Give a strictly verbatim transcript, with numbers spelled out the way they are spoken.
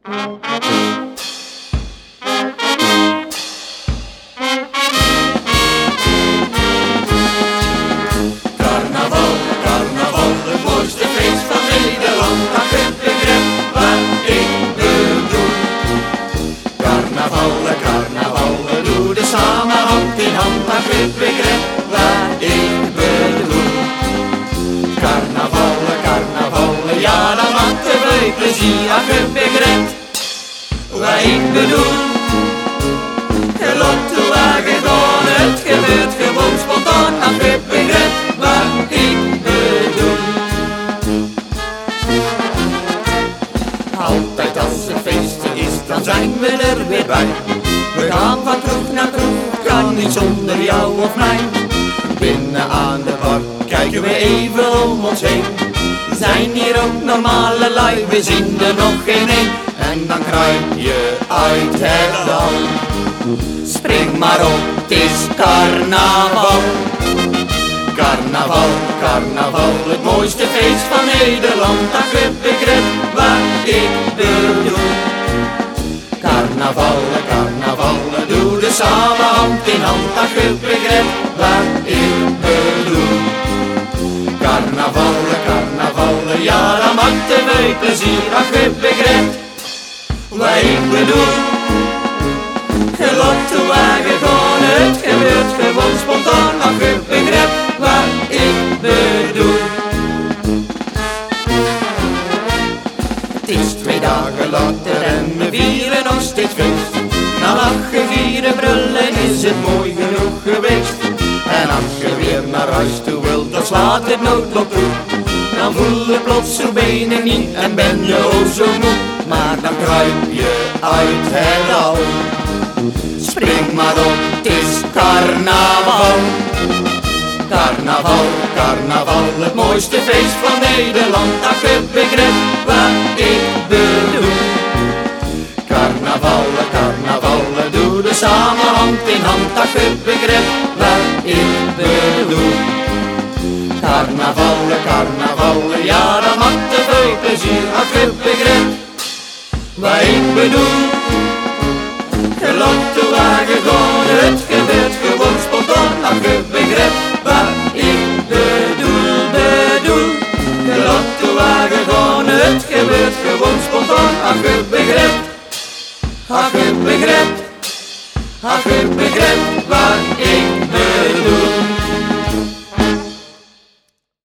Carnaval, carnaval, het mooiste feest van Nederland, dat het begrip wat ik bedoel. Carnaval, carnaval, doe de samen hand in hand, dat het begrip wat ik bedoel. Carnaval, carnaval, ja dat maakt er veel plezier, dat het begrip wat ik bedoel. Gelotto wagen gewoon, het gebeurt gewoon spontaan, dat het begrip wat ik bedoel. Altijd als het feestje is, dan zijn we er weer bij. We gaan van kroeg naar kroeg, kan niet zonder jou of mij. Binnen aan de bar kijken we even om ons heen. Zijn hier ook normale lui, we zien er nog geen één. En dan kruip je uit het dal. Spring maar op, het is carnaval. Carnaval, carnaval, het mooiste feest van Nederland, dat het begrip wat ik bedoel. Carnaval, carnaval, doe de samen hand in hand, dat het begrip wat ik bedoel. Carnaval, carnaval, ja dat maakt er veel plezier, dat het begrip wat ik bedoel. Gelotto wagen gewoon, het gebeurt gewoon spontaan, dat het begrip wat ik bedoel. Het is twee dagen later en we vieren nog steeds feest. Na lachen, vieren, brullen is het mooi genoeg geweest. En als je weer naar huis toe wilt, dan slaat het noodlot toe. Dan voel je plots je benen niet en ben je ook zo moe. Maar dan kruip je uit het dal. Spring maar op, het is carnaval. Carnaval, carnaval, het mooiste feest van Nederland, dat het begrip wat ik bedoel. Carnaval, carnaval, doe de samen hand in hand, dat het begrip wat ik bedoel. Carnaval, carnaval, ja dat maakt te veel plezier, dat het begrip wat ik bedoel.